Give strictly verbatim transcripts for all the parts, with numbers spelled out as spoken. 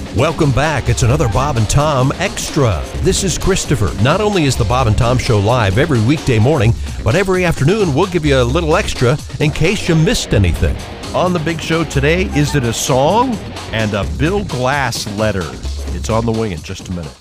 Welcome back. It's another Bob and Tom Extra. This is Christopher. Not only is the Bob and Tom Show live every weekday morning, but every afternoon we'll give you a little extra in case you missed anything. On the big show today, is it a song and a Bill Glass letter? It's on the way in just a minute.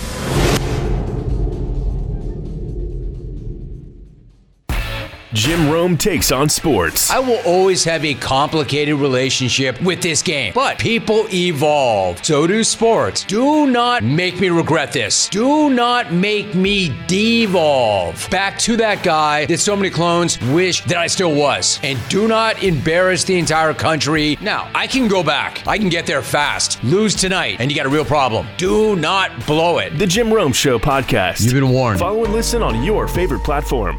Jim Rome takes on sports. I will always have a complicated relationship with this game, but people evolve. So do sports. Do not make me regret this. Do not make me devolve back to that guy that so many clones wish that I still was. And do not embarrass the entire country. Now, I can go back. I can get there fast. Lose tonight, and you got a real problem. Do not blow it. The Jim Rome Show podcast. You've been warned. Follow and listen on your favorite platform.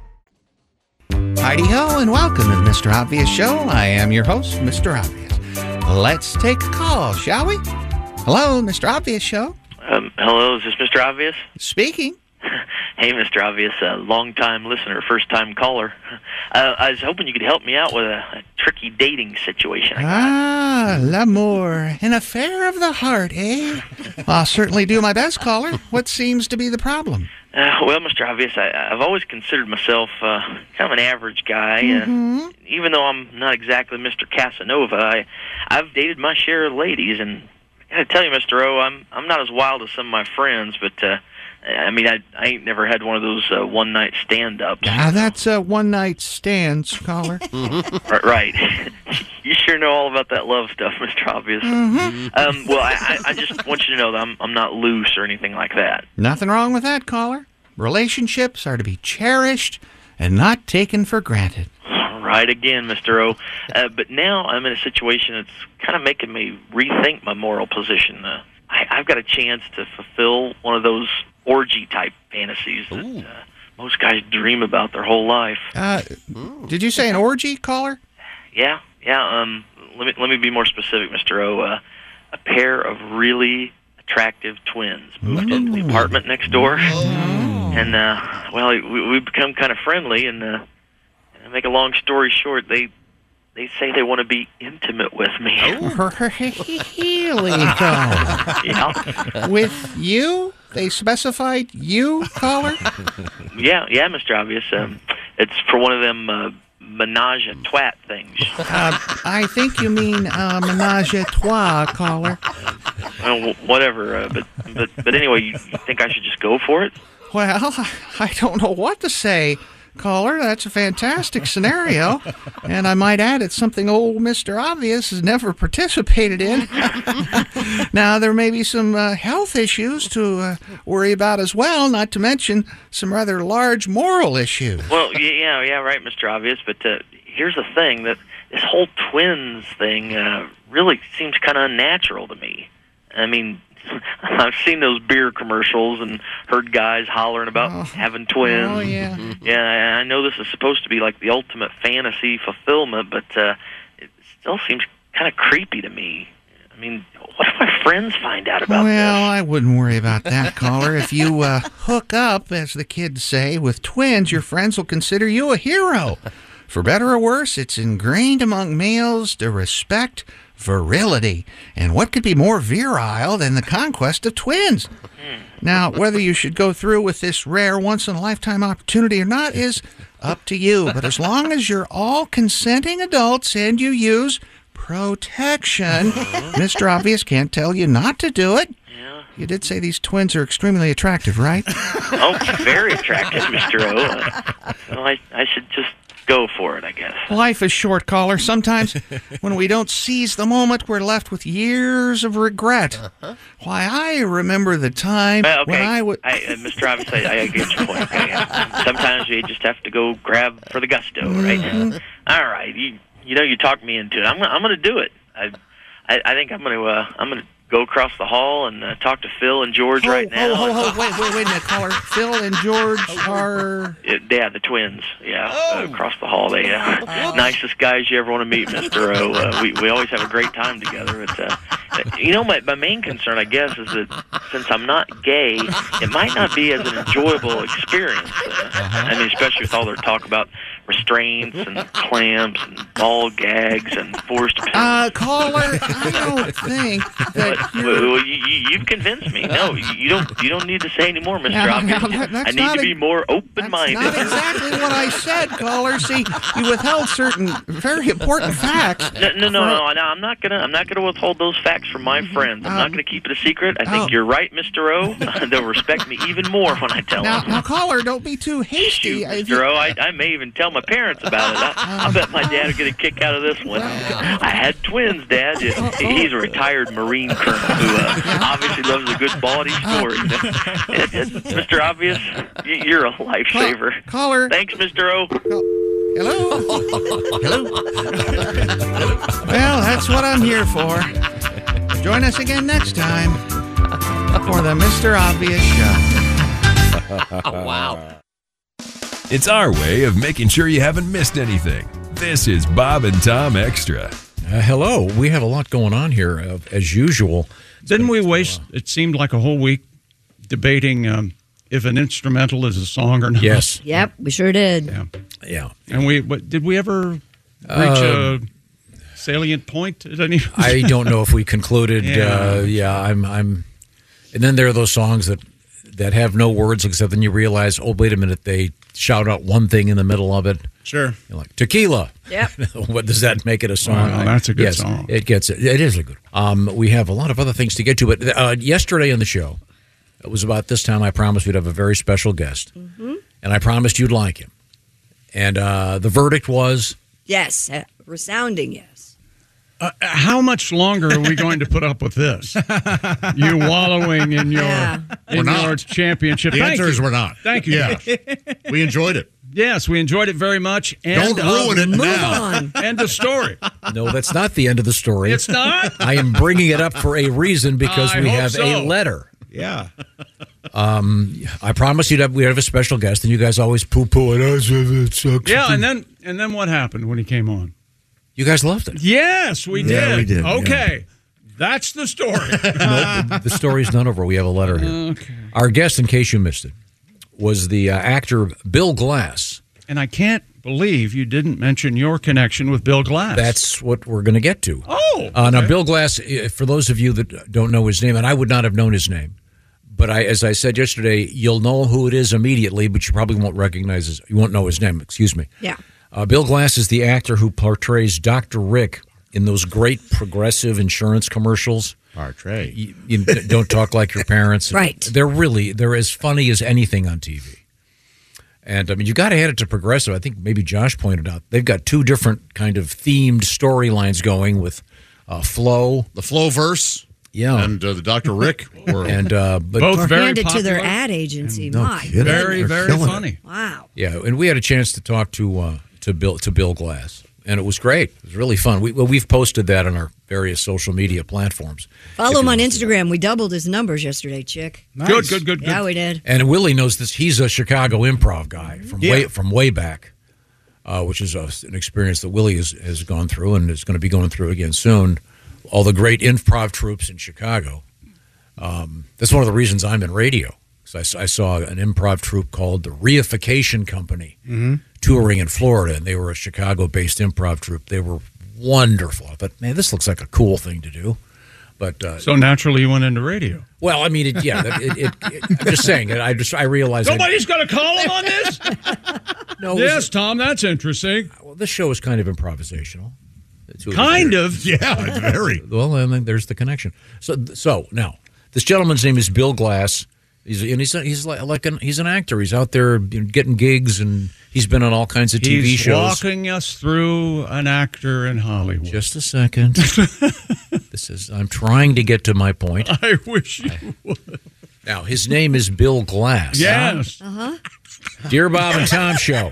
Heidi-ho and welcome to the Mister Obvious Show. I am your host, Mister Obvious. Let's take a call, shall we? Hello, Mister Obvious Show. Um, hello, is this Mister Obvious? Speaking. Hey, Mister Obvious, uh, long-time listener, first-time caller. Uh, I was hoping you could help me out with a, a tricky dating situation I got. Ah, l'amour, an affair of the heart, eh? I'll certainly do my best, caller. What seems to be the problem? Uh, well, Mister Obvious, I, I've always considered myself uh, kind of an average guy. Mm-hmm. Uh, even though I'm not exactly Mister Casanova, I, I've dated my share of ladies, and I gotta tell you, Mister O, I'm I'm not as wild as some of my friends, but uh, I mean, I, I ain't never had one of those uh, one-night stand-ups. Ah, that's a one-night stands, caller. R- right. You sure know all about that love stuff, Mister Obvious. Mm-hmm. Um, well, I, I, I just want you to know that I'm, I'm not loose or anything like that. Nothing wrong with that, caller. Relationships are to be cherished and not taken for granted. Right again, Mister O. Uh, but now I'm in a situation that's kind of making me rethink my moral position. Uh, I, I've got a chance to fulfill one of those orgy-type fantasies that uh, most guys dream about their whole life. Uh, did you say an orgy, caller? Yeah, yeah. Um, let me let me be more specific, Mister O. Uh, a pair of really attractive twins moved into the apartment next door, and uh, well, we we become kind of friendly. And uh, to make a long story short, they they say they want to be intimate with me. Really, though? Yeah, With you? They specified you, caller? yeah, yeah, Mister Obvious. Um, it's for one of them uh, menage a twat things. Uh, I think you mean uh, menage a trois, caller. Well, whatever. Uh, but but but anyway, you, you think I should just go for it? Well, I don't know what to say, caller. That's a fantastic scenario. And I might add, it's something old Mister Obvious has never participated in. Now, there may be some uh, health issues to uh, worry about as well, not to mention some rather large moral issues. Well, yeah, yeah, right, Mister Obvious. But uh, here's the thing, that this whole twins thing uh, really seems kind of unnatural to me. I mean, I've seen those beer commercials and heard guys hollering about oh. having twins. Oh, yeah. Yeah, I know this is supposed to be like the ultimate fantasy fulfillment, but uh, it still seems kind of creepy to me. I mean, what if my friends find out about well, this? Well, I wouldn't worry about that, caller. If you uh, hook up, as the kids say, with twins, your friends will consider you a hero. For better or worse, it's ingrained among males to respect virility. And what could be more virile than the conquest of twins? Now, whether you should go through with this rare once-in-a-lifetime opportunity or not is up to you. But as long as you're all consenting adults and you use protection, Mister Obvious can't tell you not to do it. Yeah. You did say these twins are extremely attractive, right? Oh, very attractive, Mister O. Uh, well, I, I should just go for it, I guess. Life is short, caller. Sometimes when we don't seize the moment, we're left with years of regret. Uh-huh. Why, I remember the time well, okay. when I would... I, uh, Mister Obvious, I, I get your point. Okay. Sometimes you just have to go grab for the gusto, right? Mm-hmm. All right. You, you know, you talked me into it. I'm, I'm going to do it. I, I, I think I'm going to, uh, I'm going to go across the hall and uh, talk to Phil and George oh, right now. Oh, oh, oh, wait, wait, wait a minute, caller. Phil and George are... It, yeah, the twins. Yeah, oh. uh, across the hall. They uh, nicest guys you ever want to meet, Mister O. Uh, we we always have a great time together. But, uh, you know, my my main concern, I guess, is that since I'm not gay, it might not be as an enjoyable experience. Uh, I mean, especially with all their talk about restraints and clamps and ball gags and forced pins. Uh, caller, I don't think that Well, you're... well, you, you- you've convinced me. No, you you don't. You don't need to say anymore, Mister No, Obvious. no, that- that's I need not to a- be more That's open-minded. not exactly what I said, caller. See, you withheld certain very important facts. No, no, no, no, no. I'm not gonna. I'm not gonna withhold those facts from my friends. I'm not Um, gonna keep it a secret. I think oh. you're right, Mister O. They'll respect me even more when I tell Now, them. now, caller, don't be too hasty. Shoot, If Mister you- O, I, I may even tell my parents about it. I, I bet my dad will get a kick out of this one. I had twins, Dad. He's a retired Marine colonel who uh, obviously loves a good quality story. It- it- Mister Obvious, y- you're a lifesaver. Caller. Thanks, Mister O. Hello? Hello? Well, that's what I'm here for. Join us again next time for the Mister Obvious Show. Wow. It's our way of making sure you haven't missed anything. This is Bob and Tom Extra. Uh, hello. We have a lot going on here, uh, as usual. Didn't we waste, it seemed like a whole week debating um, if an instrumental is a song or not? Yes. Yep, we sure did. Yeah. Yeah. And we, what, did we ever reach Uh, a salient point at any? I don't know if we concluded. Yeah. Uh, yeah, I'm. I'm. And then there are those songs that that have no words except then you realize, oh, wait a minute, they shout out one thing in the middle of it. Sure. You're like tequila. Yep. What does that make it a song? Wow, that's a good yes, song. It gets it. It is a good. Um, we have a lot of other things to get to, but uh, yesterday on the show, it was about this time. I promised we'd have a very special guest, Mm-hmm. and I promised you'd like him. And uh, the verdict was. Yes, a resounding yes. Uh, how much longer are we going to put up with this? You wallowing in your, Yeah. in We're your not. championship. The Thank answer is you. we're not. Thank you. Yeah. We enjoyed it. Yes, we enjoyed it very much. And, Don't ruin it Move now. on. End of story. No, that's not the end of the story. It's not? I am bringing it up for a reason because I we hope have so. a letter. Yeah. I promised you'd have, we'd have a special guest, and you guys always poo-poo it. Oh, it sucks. Yeah, and then and then what happened when he came on? You guys loved it. Yes, we did. Yeah, we did, yeah. Okay. That's the story. No, the story's not over. We have a letter here. Okay. Our guest, in case you missed it, was the uh, actor Bill Glass. And I can't believe you didn't mention your connection with Bill Glass. That's what we're going to get to. Oh. Uh, now, okay. Bill Glass, uh, for those of you that don't know his name, and I would not have known his name, but I, as I said yesterday, you'll know who it is immediately, but you probably won't recognize his, you won't know his name, excuse me. Yeah. Uh, Bill Glass is the actor who portrays Doctor Rick in those great Progressive insurance commercials. Portray. You, you don't talk like your parents. Right. They're really, they're as funny as anything on T V. And I mean, you got to hand it to Progressive. I think maybe Josh pointed out they've got two different kind of themed storylines going with uh, Flo. The Flow verse. Yeah. And uh, the Doctor Rick. Were, And uh, but Both Or very hand it to popular. their ad agency. No My kidding. Very, goodness. very killing it. funny. Wow. yeah, and we had a chance to talk to uh, to Bill to Bill Glass, and it was great. It was really fun. We, well, we've posted that on our various social media platforms. Follow If him you on want to see it. Instagram. We doubled his numbers yesterday, chick. Good, good, good, good. Yeah, we did. And Willie knows this. He's a Chicago improv guy from Yeah. way from way back, uh, which is a, an experience that Willie has, has gone through and is going to be going through again soon. All the great improv troops in Chicago. Um, that's one of the reasons I'm in radio. Because I, s- I saw an improv troupe called the Reification Company touring in Florida, and they were a Chicago-based improv troupe. They were wonderful. I thought, man, this looks like a cool thing to do. But uh, So naturally you went into radio. well, I mean, it, yeah. That- It, it, it, I'm just saying. I just I realized. I- Nobody's got a column on this? no, it was- Yes, Tom, that's interesting. Well, this show is kind of improvisational. To a Kind degree. of. yeah, it's very. Well, and then there's the connection. So, so now this gentleman's name is Bill Glass. He's and he's he's like, like an he's an actor. He's out there you know, getting gigs, and he's been on all kinds of T V He's shows. walking us through an actor in Hollywood. Just a second. This is. I'm trying to get to my point. I wish you would. Now, his name is Bill Glass. Yes. Dear Bob and Tom Show.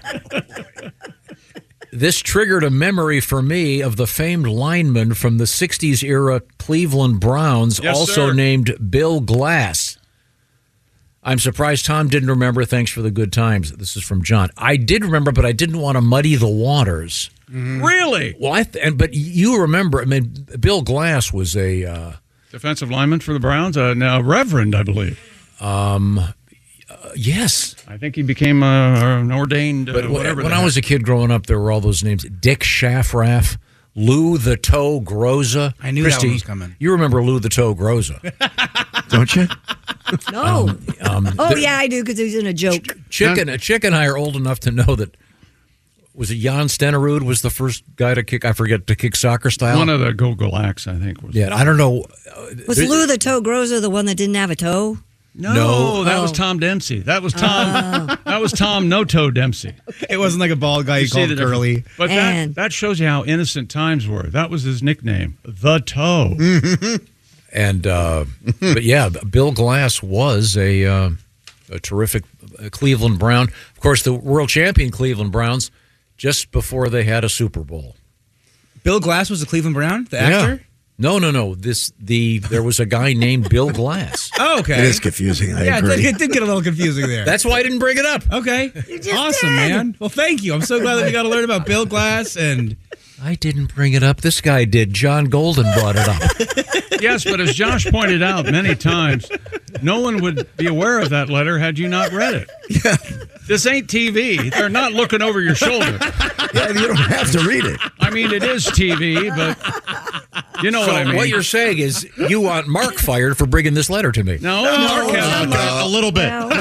This triggered a memory for me of the famed lineman from the sixties era Cleveland Browns, Yes, also sir. named Bill Glass. I'm surprised Tom didn't remember. Thanks for the good times. This is from John. I did remember, but I didn't want to muddy the waters. Really? Well, I th- and but you remember. I mean, Bill Glass was a uh, Defensive lineman for the Browns? Uh, now, Reverend, I believe. uh, Yes. I think he became uh, an ordained uh, But whatever. when the I heck. was a kid growing up, there were all those names: Dick Shaffraff, Lou the Toe Groza. I knew that Christy, one was coming. You remember Lou the Toe Groza, don't you? No. Um, oh, the- yeah, I do because he's in a joke. Chicken, Chick and I are old enough to know that. Was it Jan Stenerud was the first guy to kick? I forget to kick soccer style. One of the Gogolaks, I think. Was yeah, I don't know. Was There- Lou the Toe Groza the one that didn't have a toe? No, No. that Oh. was Tom Dempsey. That was Tom. That was Tom No Toe Dempsey. It wasn't like a bald guy you, You see called the Curly. difference? But And- that, that shows you how innocent times were. That was his nickname, the Toe. And uh, but yeah, Bill Glass was a uh, a terrific uh, Cleveland Brown. Of course, the world champion Cleveland Browns just before they had a Super Bowl. Bill Glass was a Cleveland Brown, the Yeah. actor? No, no, no. This the there was a guy named Bill Glass. Oh, okay. It is confusing. I yeah, it agree. did, it did get a little confusing there. That's why I didn't bring it up. Okay. just Awesome, did. man. Well, thank you. I'm so glad that we got to learn about Bill Glass and I didn't bring it up. This guy did. John Golden brought it up. Yes, but as Josh pointed out many times, no one would be aware of that letter had you not read it. Yeah. This ain't T V. They're not looking over your shoulder. Yeah, you don't have to read it. I mean, it is T V, but you know so what I mean. what you're saying is you want Mark fired for bringing this letter to me. no, Mark has Uh, a little bit. Well,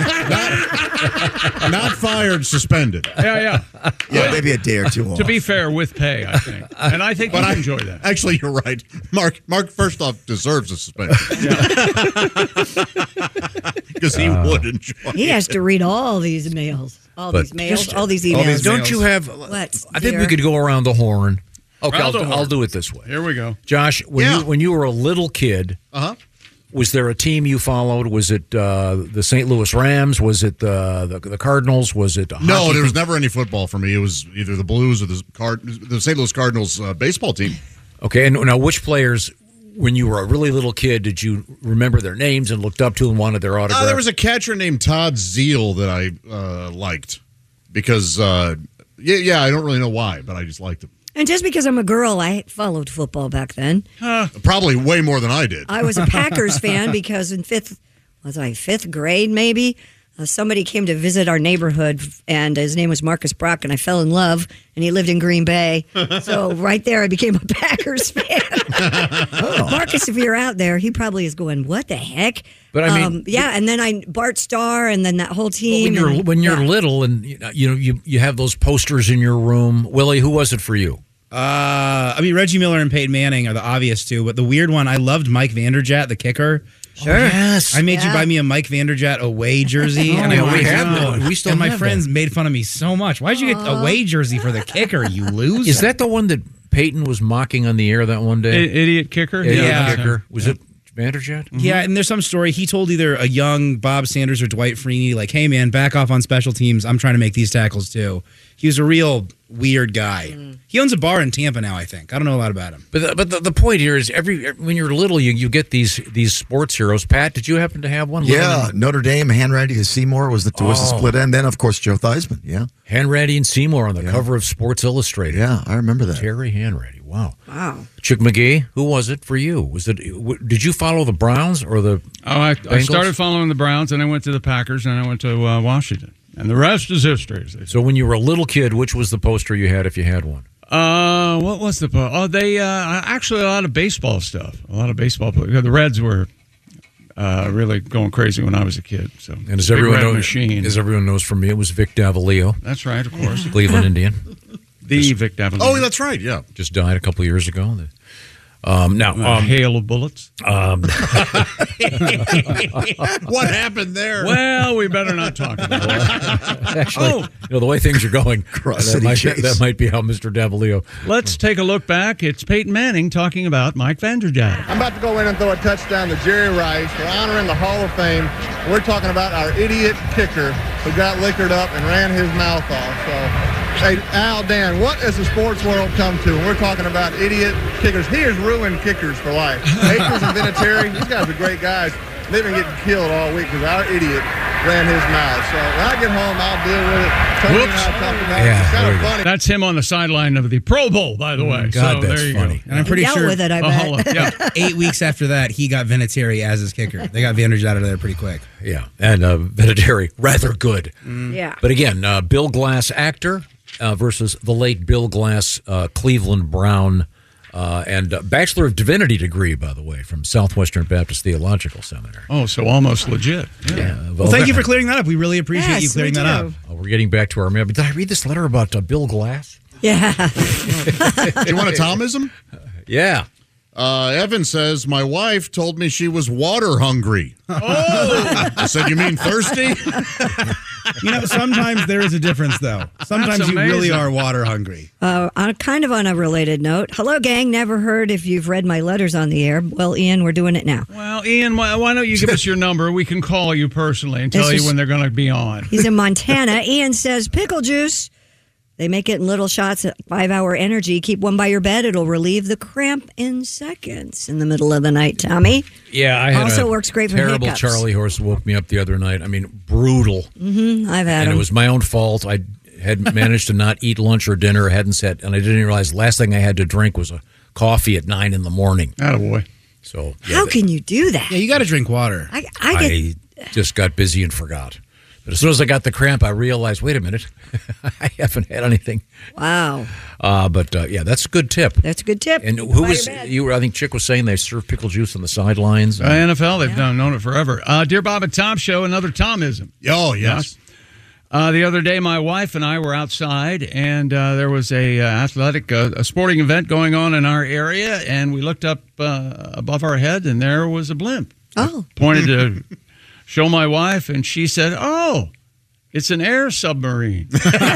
Not fired, suspended. Yeah, yeah. Yeah, maybe a day or two off. To be fair, with pay, I think, and I think But you I enjoy that. Actually, you're right. Mark, Mark, first off, deserves a suspension because he would enjoy. he it. has to read all these mails. All But these mails. just- all these all emails. these Don't you have? What, I think we dear? could go around the horn. Okay, Around I'll, the horn. I'll do it this way. Here we go. Josh, when Yeah. you when you were a little kid, Uh huh. was there a team you followed? Was it uh, the Saint Louis Rams? Was it uh, the the Cardinals? Was it a No, hockey there was team? never any football for me. It was either the Blues or the Card, the Saint Louis Cardinals uh, baseball team. Okay, and now which players, when you were a really little kid, did you remember their names and looked up to and wanted their autograph? Uh, there was a catcher named Todd Zeal that I uh, liked because, uh, yeah, yeah, I don't really know why, but I just liked him. And just because I'm a girl, I followed football back then. Probably way more than I did. I was a Packers fan because in fifth, was I fifth grade maybe? Uh, somebody came to visit our neighborhood, and his name was Marcus Brock, and I fell in love, and he lived in Green Bay. So right there, I became a Packers fan. Marcus, if you're out there, he probably is going, "What the heck?" But I mean- um, yeah. And then I Bart Starr, and then that whole Well, team. when you're and- when you're yeah. little and you know you know, you you have those posters in your room. Willie, who was it for you? Uh, I mean, Reggie Miller and Peyton Manning are the obvious two, but the weird one, I loved Mike Vanderjagt, the kicker. Sure. Oh, yes. I made you Yeah. buy me a Mike Vanderjagt away jersey, Oh, and I yeah, we always have did. that. We still and my have friends that. made fun of me so much. Why'd you get a away jersey for the kicker? You lose. Is that the one that Peyton was mocking on the air that one I- day? idiot kicker. Idiot Yeah. kicker. Was it Vanderjagt? Yeah, and there's some story. He told either a young Bob Sanders or Dwight Freeney, like, "Hey, man, back off on special teams. I'm trying to make these tackles too." He was a real weird guy. He owns a bar in Tampa now, I think. I don't know a lot about him. But the, but the, the point here is every when you're little, you, you get these these sports heroes. Pat, did you happen to have one? Yeah, Notre Dame, Hanratty and Seymour was the was the Oh. split end. Then, of course, Joe Theismann. Yeah, Hanratty and Seymour on the cover of Sports Illustrated. yeah, I remember that. Terry Hanratty. Wow. Wow. Chick McGee, who was it for you? Was it? w- Did you follow the Browns or the? Oh, I, I Bengals? started following the Browns, and I went to the Packers, and I went to uh, Washington, and the rest is history. As they say. So when you were a little kid, which was the poster you had if you had one? Uh, what was the po- oh they uh actually a lot of baseball stuff, a lot of baseball. The Reds were uh really going crazy when I was a kid. So And as Big everyone Red knows, machine. as everyone knows from me, it was Vic Davalillo, That's right, of course. Cleveland Indian. The Vic Davalillo. Oh, that's right. Yeah. Just died a couple of years ago. Um, now, A um, hail of bullets. um, What happened there? Well, we better not talk about it. actually, Oh. you know, the way things are going, that City might, Chase. that might be how Mister Davalillo. Let's take a look back. It's Peyton Manning talking about Mike Vanderjagt. I'm about to go in and throw a touchdown to Jerry Rice. We're honoring the Hall of Fame. We're talking about our idiot kicker who got liquored up and ran his mouth off. So, hey, Al, Dan, what has the sports world come to? And we're talking about idiot kickers. He has ruined kickers for life. Akers and Vinatieri, these guys are great guys. They've been getting killed all week because our idiot ran his mouth. So when I get home, I'll deal with it. Tony and I talked about it. It's kind of funny. That's him on the sideline of the Pro Bowl, by the way. God, so that's there you funny. Go. And I'm pretty Dealt sure with it, I Uh, bet. yeah. eight weeks after that, he got Vinatieri as his kicker. They got Vinatieri out of there pretty quick. Yeah, and uh, Vinatieri, rather good. Yeah. But again, uh, Bill Glass, actor, uh, versus the late Bill Glass, uh, Cleveland Brown, uh, and uh, Bachelor of Divinity degree, by the way, from Southwestern Baptist Theological Seminary. Oh, so almost legit. Yeah. Yeah, Well, thank you for clearing that up. We really appreciate Yes, you clearing we that do. up. Oh, we're getting back to our mail. Did I read this letter about uh, Bill Glass? Yeah. Do you want a Thomism? Yeah. Uh, Evan says, my wife told me she was water hungry. Oh! I said, you mean thirsty? You know, sometimes there is a difference, though. Sometimes That's you really amazing. are water hungry. Uh, on kind of on a related note, hello, gang. Never heard if you've read my letters on the air. Well, Ian, we're doing it now. Well, Ian, why, why don't you give us your number? We can call you personally and tell This you is- when they're going to be on. He's in Montana. Ian says, pickle juice. They make it in little shots at five-hour energy. Keep one by your bed. It'll relieve the cramp in seconds in the middle of the night, Tommy. Yeah, I had Also a works great for terrible hiccups. Charlie horse woke me up the other night. I mean, brutal. Mm-hmm. I've had And them. it was my own fault. I had managed to not eat lunch or dinner, hadn't sat, and I didn't realize the last thing I had to drink was a coffee at nine in the morning. Attaboy. So yeah, How that- can you do that? Yeah, you got to drink water. I, I get I just got busy and forgot. But as soon as I got the cramp, I realized, wait a minute, I haven't had anything. wow. Uh, but uh, yeah, that's a good tip. That's a good tip. And Keep who by was your bed. you? Were, I think Chick was saying they serve pickle juice on the sidelines. Uh, N F L, they've done known it forever. Uh, Dear Bob and Tom Show, another Tomism. Oh, yes. Uh, the other day, my wife and I were outside, and uh, there was a uh, athletic, uh, a sporting event going on in our area, and we looked up uh, above our head, and there was a blimp. Oh. Pointed to show my wife, and she said, "Oh, it's an air submarine."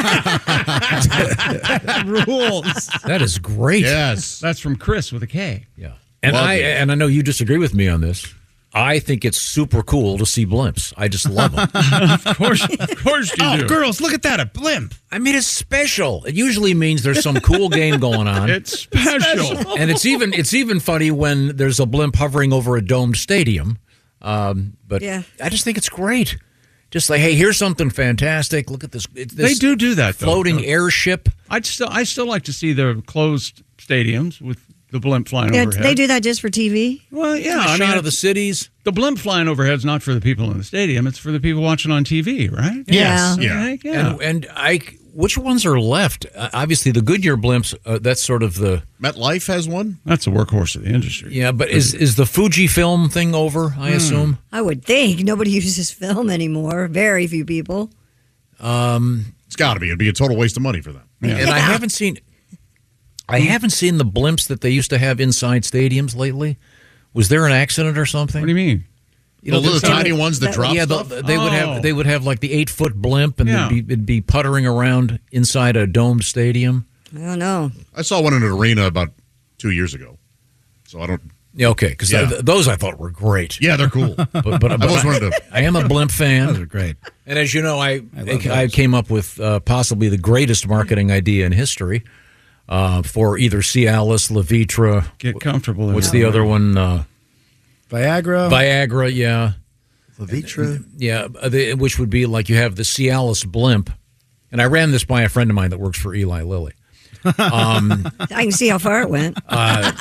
Rules. That is great. Yes. That's from Chris with a K. Yeah. And Love I it. and I know you disagree with me on this. I think it's super cool to see blimps. I just love them. Of course, of course you Oh, do. girls, look at that, a blimp. I mean, it's special. It usually means there's some cool game going on. It's special. And it's even it's even funny when there's a blimp hovering over a domed stadium. Um, but Yeah. I just think it's great. Just like, hey, here's something fantastic. Look at this. It's They this do do that, though. floating airship. I'd still, I still like to see the closed stadiums with the blimp flying Yeah, overhead. they do that just for T V? Well, yeah. A I shot mean, of the cities. the blimp flying overhead's not for the people in the stadium; it's for the people watching on T V, right? Yes. Yeah. Yeah. Heck, yeah. And, and I, which ones are left? Uh, obviously, the Goodyear blimps. Uh, that's sort of the MetLife has one. That's a workhorse of the industry. yeah. But is is the Fujifilm thing over? I assume. I would think. Nobody uses film anymore. Very few people. Um, It's got to be. It'd be a total waste of money for them. And I haven't seen, I haven't seen the blimps that they used to have inside stadiums lately. Was there an accident or something? What do you mean? You know, the little the- tiny ones that that- drop yeah, stuff. the, they would Oh. have they would have like the eight foot blimp, and Yeah. it'd, be, it'd be puttering around inside a domed stadium. I don't know. I saw one in an arena about two years ago. So I don't. Yeah, okay, because Yeah. th- those I thought were great. Yeah, they're cool. But, but, but I've always wanted to. I am a blimp fan. Those are great. And as you know, I I I, love I those. came up with uh, possibly the greatest marketing idea in history uh, for either Cialis, Levitra. Get comfortable. in What's it. the other one? Uh, Viagra. Viagra, yeah. Levitra. Yeah, uh, the, which would be like you have the Cialis blimp. And I ran this by a friend of mine that works for Eli Lilly. Um, I can see how far it went. uh,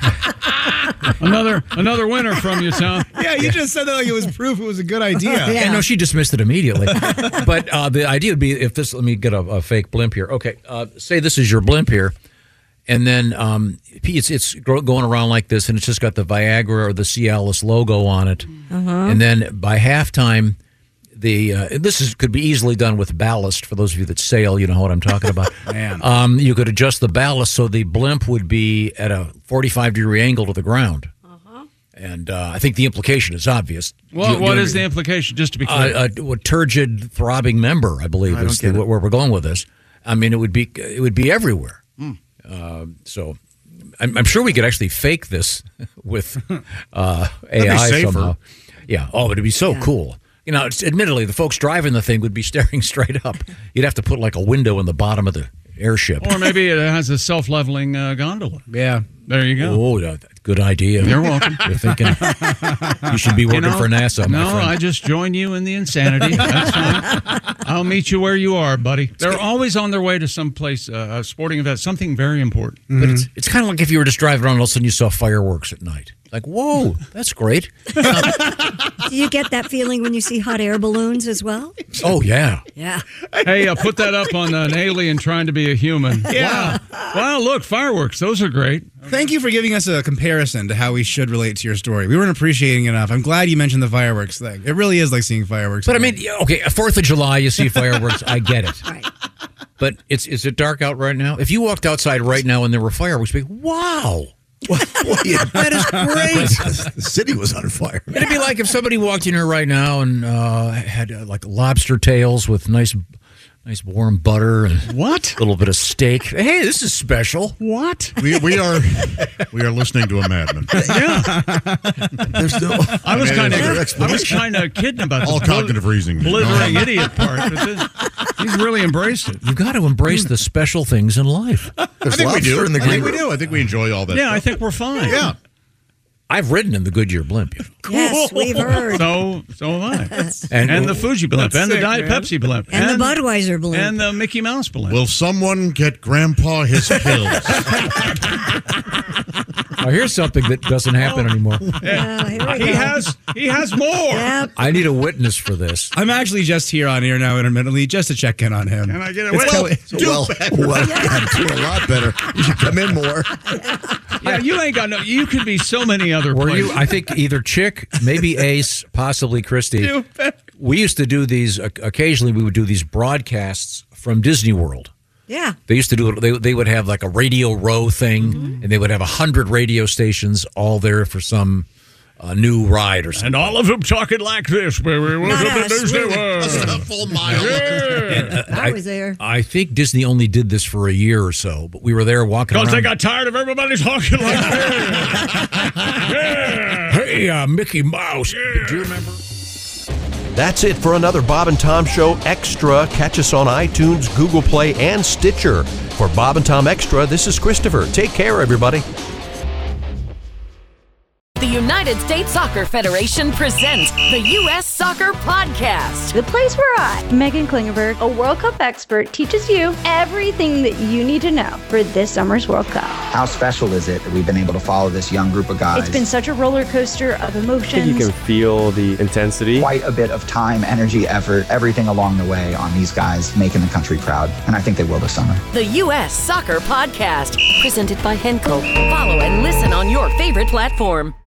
Another another winner from you, Tom. Yeah, you just said that like it was proof it was a good idea. Yeah. yeah, no, she dismissed it immediately. But uh, the idea would be if this, let me get a, a fake blimp here. Okay, uh, say this is your blimp here. And then um, it's it's gro- going around like this, and it's just got the Viagra or the Cialis logo on it. Uh-huh. And then by halftime, the uh, this is could be easily done with ballast. For those of you that sail, you know what I'm talking about. Man. Um, you could adjust the ballast so the blimp would be at a forty-five degree angle to the ground. And uh, I think the implication is obvious. What, You- what you- is the implication? Just to be clear. uh, a, a turgid, throbbing member, I believe, I don't is the, get it. where we're going with this. I mean, it would be it would be everywhere. Uh, so, I'm, I'm sure we could actually fake this with uh, A That'd be I safer. somehow. Yeah. Oh, it'd be so Yeah. cool. You know, it's, admittedly, the folks driving the thing would be staring straight up. You'd have to put like a window in the bottom of the airship. Or maybe it has a self-leveling uh, gondola. Yeah. There you go. Oh, that- good idea. You're welcome. You're thinking you should be working You know, for NASA. my No, friend. I just join you in the insanity. That's fine. I'll meet you where you are, buddy. They're always on their way to some place, uh, a sporting event, something very important. But it's it's kind of like if you were just driving around and all of a sudden you saw fireworks at night. Like, whoa, that's great. Do you get that feeling when you see hot air balloons as well? Oh, yeah. Yeah. Hey, uh, put that up on an alien trying to be a human. Yeah. Wow. Wow, look, fireworks. Those are great. Thank you for giving us a comparison to how we should relate to your story. We weren't appreciating it enough. I'm glad you mentioned the fireworks thing. It really is like seeing fireworks. But I mean, yeah, okay, fourth of July, you see fireworks. I get it. Right. But it's is it dark out right now? If you walked outside right now and there were fireworks, you'd be like, wow. That is great. The city was on fire. It'd be like if somebody walked in here right now and uh, had uh, like lobster tails with nice, nice warm butter and what? A little bit of steak. Hey, this is special. What? We, we are we are listening to a madman. Yeah. There's no. I was I mean, kind of there's no I was kind of kidding about All the cognitive reasoning. blithering No. idiot part. But this, he's really embraced it. You got to embrace the special things in life. I think we do. in the I think green we do. I think we enjoy all that. Yeah, I stuff. think we're fine. Yeah. I've ridden in the Goodyear blimp. You know. Yes, we've heard. So, so have I. And, And the Fuji blimp, That's and the sick, Diet man. Pepsi blimp, And the Budweiser blimp. and the Mickey Mouse blimp. Will someone get Grandpa his pills? Oh, here's something that doesn't happen anymore. Yeah, here we he go. has he has more. Yep. I need a witness for this. I'm actually just here on air now intermittently just to check in on him. Can I get a It's witness? Kelly- well, well, I'm doing a lot better. You should come in more. Yeah, you ain't got no. You could be so many other Were places. you? I think either Chick, maybe Ace, possibly Christy. We used to do these occasionally. We would do these broadcasts from Disney World. Yeah. They used to do it. They, they would have like a Radio Row thing, Mm-hmm. and they would have a hundred radio stations all there for some uh, new ride or something. And all of them talking like this, baby. What's Not up in us. Disney We- World? A full mile. Yeah. I was there. I think Disney only did this for a year or so, but we were there walking Because around. they got tired of everybody talking like this. Yeah. Hey, uh, Mickey Mouse. Do you remember? That's it for another Bob and Tom Show Extra. Catch us on iTunes, Google Play, and Stitcher. For Bob and Tom Extra, this is Christopher. Take care, everybody. The United States Soccer Federation presents the U S Soccer Podcast. The place where I, Megan Klingenberg, a World Cup expert, teaches you everything that you need to know for this summer's World Cup. How special is it that we've been able to follow this young group of guys? It's been such a roller coaster of I emotions. think you can feel the intensity. Quite a bit of time, energy, effort, everything along the way on these guys making the country proud. And I think they will this summer. The U S Soccer Podcast, presented by Henkel. Follow and listen on your favorite platform.